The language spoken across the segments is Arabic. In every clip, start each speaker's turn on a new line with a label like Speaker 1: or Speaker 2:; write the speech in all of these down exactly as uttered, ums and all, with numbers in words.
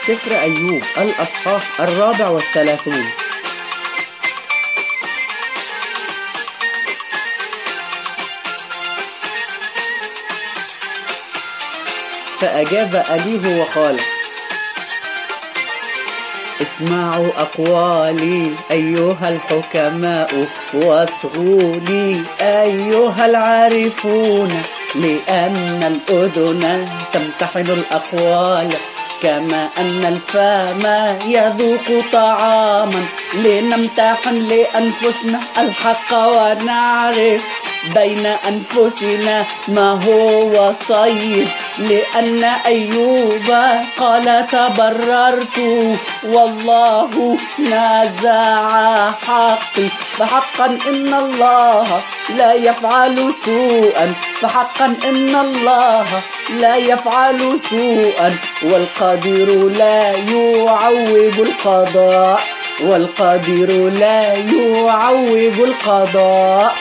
Speaker 1: سفر أيوب الأصحاح الرابع والثلاثون. فأجاب أليه وقال: اسمعوا أقوالي أيها الحكماء، واصغوا لي أيها العارفون، لأن الأذن تمتحن الأقوال كما أن الفم يذوق طعاما، لنمتحن لأنفسنا الحق ونعرف بين أنفسنا ما هو طيب. لأن أيوب قال: تبررت والله نزع حقي، فحقا إن الله لا يفعل سوءا، فحقا إن الله لا يفعل سوءا، والقادر لا يعوج القضاء، والقادر لا يعوج القضاء.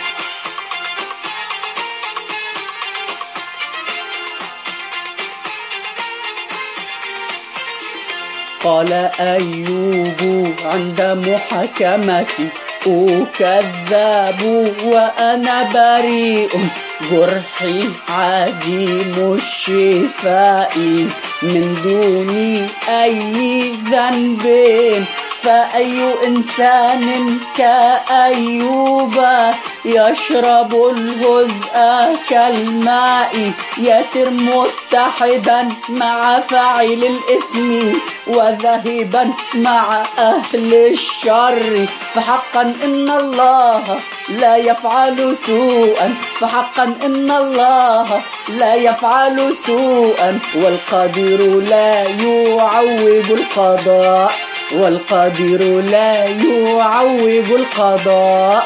Speaker 1: قال أيوب عند محاكمتي: أكذب وأنا بريء، جرحي عديم الشفاء، من دون أي ذنب، فأي إنسان كأيوب يشرب الهزء كالماء، يسير متحدا مع فاعل الإثم وذاهبا مع أهل الشر، فحقا إن الله لا يفعل سوءا، فحقا إن الله لا يفعل سوءا، والقادر لا يعوج القضاء، والقادر لا يعوج القضاء.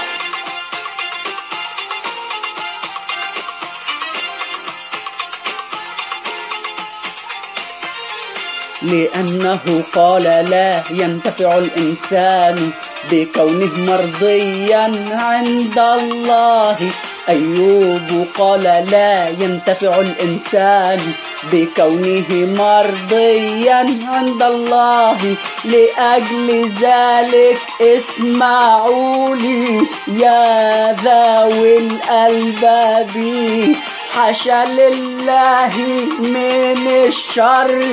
Speaker 1: لأنه قال: لا ينتفع الإنسان بكونه مرضيا عند الله. أيوب قال: لا ينتفع الإنسان بكونه مرضيا عند الله، لأجل ذلك اسمعوا لي يا ذوي الألباب، حاشا لله من الشر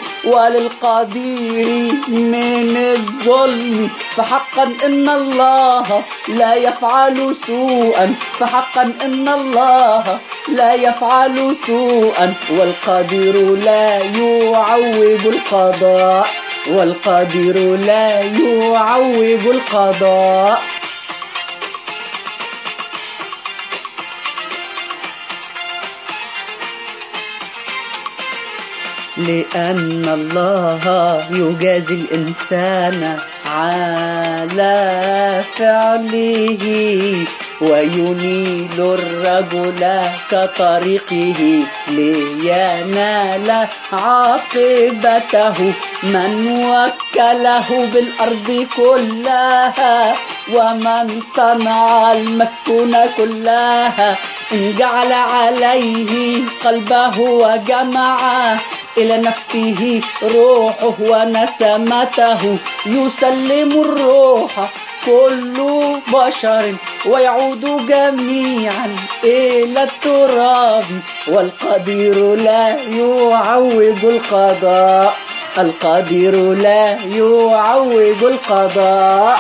Speaker 1: وللقدير من الظلم، فحقا إن الله لا يفعل سوءا، فحقا إن الله لا يفعل سوءا، والقادر لا يعوج القضاء، والقادر لا يعوج القضاء. لأن الله يجازي الإنسان على فعله، وينيل الرجل كطريقه لينال عاقبته. من وكله بالأرض كلها، ومن صنع المسكون كلها، إن جعل عليه قلبه وجمعه إلى نفسه روحه ونسمته، يسلم الروح كل بشر ويعود جميعا إلى التراب، والقدير لا يعوج القضاء، القدير لا يعوج القضاء.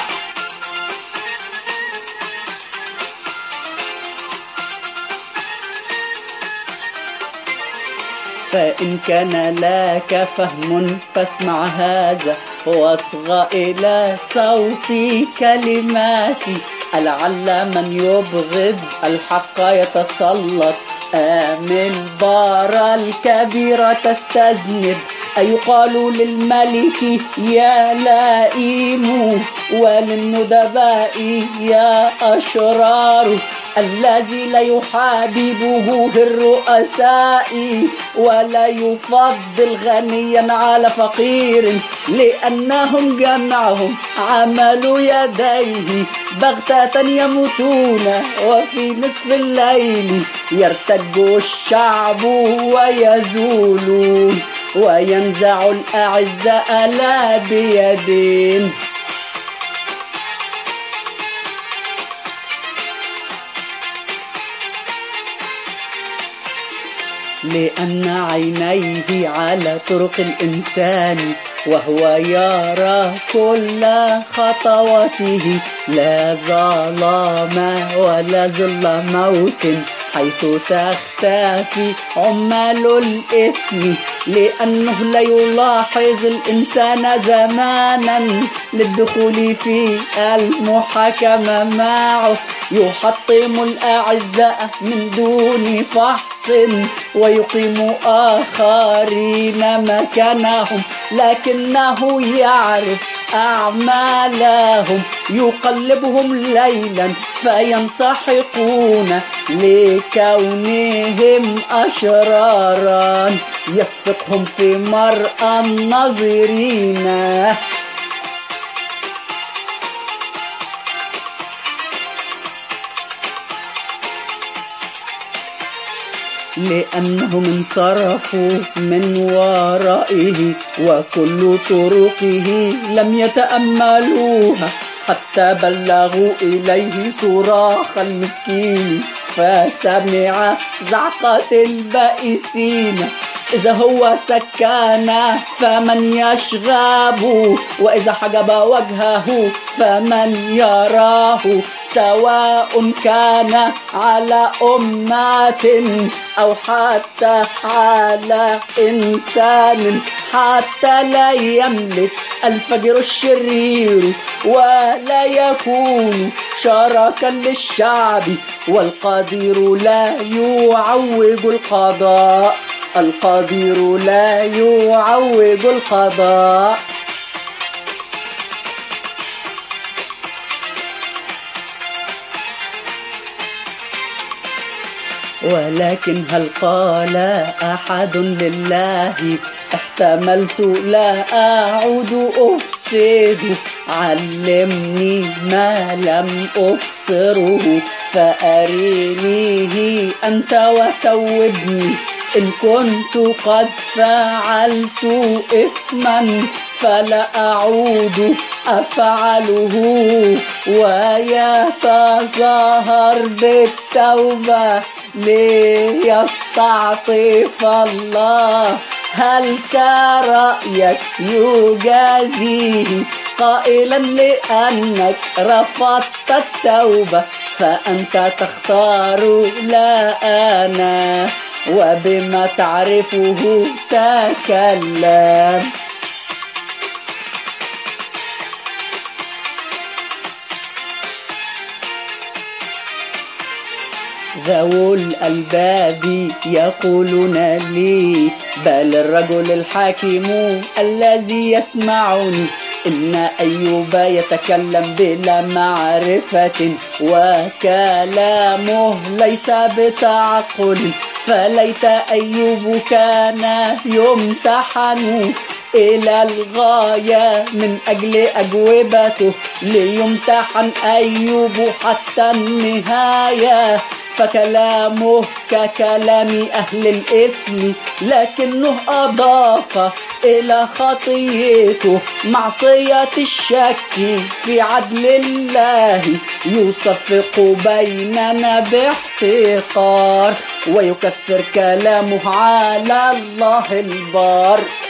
Speaker 1: فإن كان لك فهم فاسمع هذا، واصغ إلى صوت كلماتي، لعل من يبغض الحق يتسلط، آمن بار الكبيرة تستذنب، أيقال للملك يا لئيم، وللندباء يا أشرار، الذي لا يحاببه الرؤساء، ولا يفضل غنيا على فقير، لأنهم جمعهم عمل يديه، بغتة يموتون وفي نصف الليل يرتج الشعب ويزولون. وينزع الأعزاء لا بيد. لأن عينيه على طرق الإنسان وهو يرى كل خطواته، لا ظلام ولا ظل موت حيث تختفي عمال الإثم. لأنه لا يلاحظ الإنسان زمانا للدخول في المحاكمة معه، يحطم الأعزاء من دون فحص ويقيم آخرين مكانهم، لكنه يعرف أعمالهم، يقلبهم ليلا فينسحقون لكونهم أشرارا، يسفقهم في مرأى الناظرين. لأنهم انصرفوا من ورائه وكل طرقه لم يتأملوها، حتى بلغوا إليه صراخ المسكين فسمع زعقة البائسين. إذا هو سكان فمن يشغب، وإذا حجب وجهه فمن يراه، سواء كان على أمات أو حتى على إنسان، حتى لا يملك الفجر الشرير ولا يكون شركا للشعب، والقدير لا يعوج القضاء، القدير لا يعوج القضاء. ولكن هل قال أحد لله احتملت لا أعود أفسد، علمني ما لم أبصره فأرينيه أنت وتوبني، إن كنت قد فعلت إثما فلا أعود أفعله، ويتظاهر بالتوبة ليستعطف الله. هل كرأيك يجازيه قائلا لأنك رفضت التوبة فأنت تختار لا أنا، وبما تعرفه تكلم. ذو الألباب يقولون لي بل الرجل الحكيم الذي يسمعني، إن أيوب يتكلم بلا معرفة وكلامه ليس بتعقل، فليت أيوب كان يمتحن إلى الغاية من أجل أجوبته، ليمتحن أيوب حتى النهاية، فكلامه ككلام أهل الإثم، لكنه أضاف إلى خطيته معصية الشك في عدل الله، يصفق بيننا باحتقار ويكثر كلامه على الله البار.